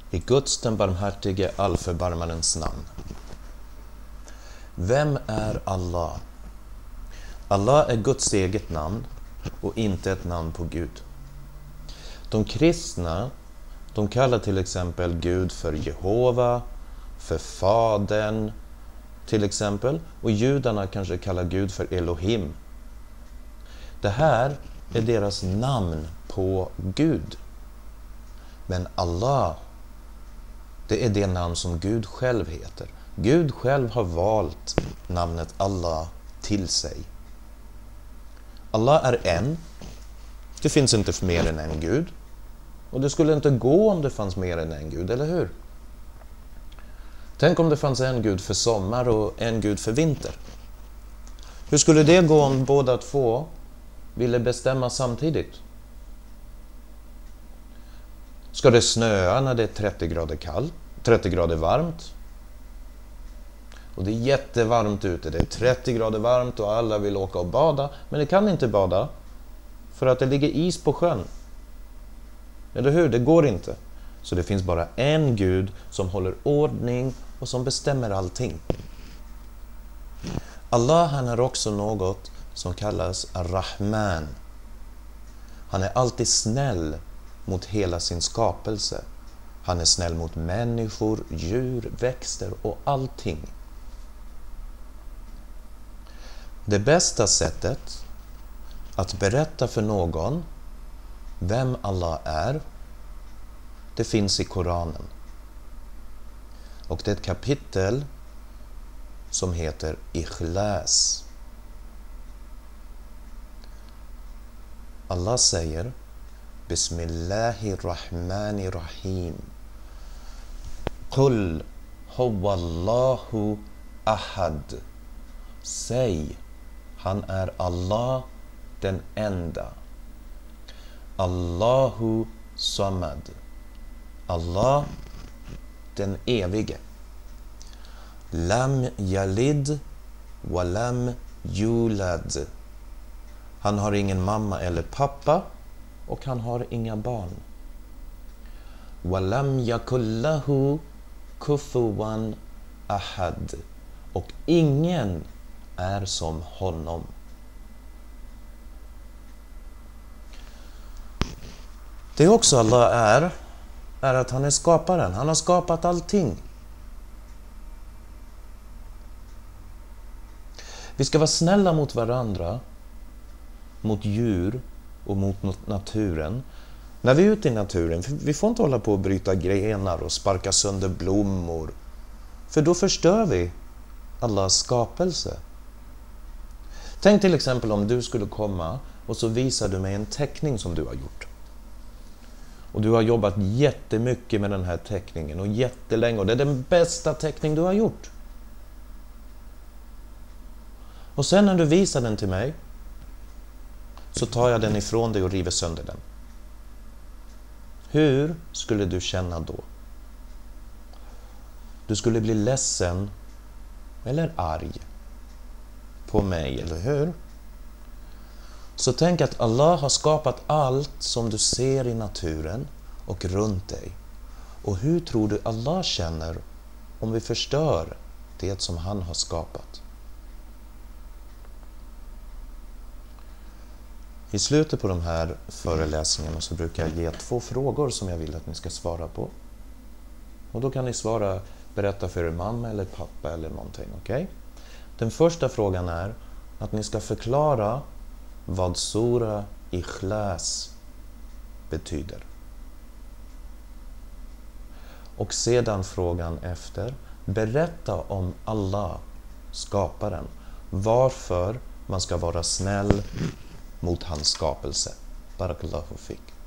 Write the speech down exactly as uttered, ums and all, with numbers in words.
I Guds den barmhärtige allförbarmarens namn. Vem är Allah? Allah är Guds eget namn och inte ett namn på Gud. De kristna, de kallar till exempel Gud för Jehova, för Fadern till exempel, och judarna kanske kallar Gud för Elohim. Det här är deras namn på Gud. Men Allah, det är det namn som Gud själv heter. Gud själv har valt namnet Allah till sig. Allah är en. Det finns inte mer än en Gud. Och det skulle inte gå om det fanns mer än en Gud, eller hur? Tänk om det fanns en Gud för sommar och en Gud för vinter. Hur skulle det gå om båda två ville bestämma samtidigt? Ska det snöa när det är trettio grader kallt, trettio grader varmt? Och det är jättevarmt ute, det är trettio grader varmt och alla vill åka och bada, men det kan inte bada för att det ligger is på sjön. Eller hur? Det går inte. Så det finns bara en Gud som håller ordning och som bestämmer allting. Allah, han är också något som kallas Ar-Rahman. Han är alltid snäll mot hela sin skapelse. Han är snäll mot människor, djur, växter och allting. Det bästa sättet att berätta för någon vem Allah är, det finns i Koranen. Och det är ett kapitel som heter Ikhlas. Allah säger Bismillahirrahmanirrahim. Qul huwallahu ahad. Säg, han är Allah den enda. Allahu samad. Allah den evige. Lam yalid wa lam yulad. Han har ingen mamma eller pappa och han har inga barn. Wa lam yakullahu kufuwan ahad. Och ingen är som honom. Det också Allah är, är att han är skaparen. Han har skapat allting. Vi ska vara snälla mot varandra, mot djur och mot naturen. När vi är ute i naturen, vi får inte hålla på att bryta grenar och sparka sönder blommor. För då förstör vi Allahs skapelse. Tänk till exempel om du skulle komma och så visar du mig en teckning som du har gjort. Och du har jobbat jättemycket med den här teckningen och jättelänge och det är den bästa teckning du har gjort. Och sen när du visar den till mig så tar jag den ifrån dig och river sönder den. Hur skulle du känna då? Du skulle bli ledsen eller arg på mig, eller hur? Så tänk att Allah har skapat allt som du ser i naturen och runt dig. Och hur tror du Allah känner om vi förstör det som han har skapat? I slutet på de här föreläsningarna så brukar jag ge två frågor som jag vill att ni ska svara på. Och då kan ni svara, berätta för er mamma eller pappa eller någonting, okej? Okay? Den första frågan är att ni ska förklara vad Sura Ikhlas betyder. Och sedan frågan efter, berätta om Allah, skaparen. Varför man ska vara snäll mot hans skapelse. Barakallahu fik.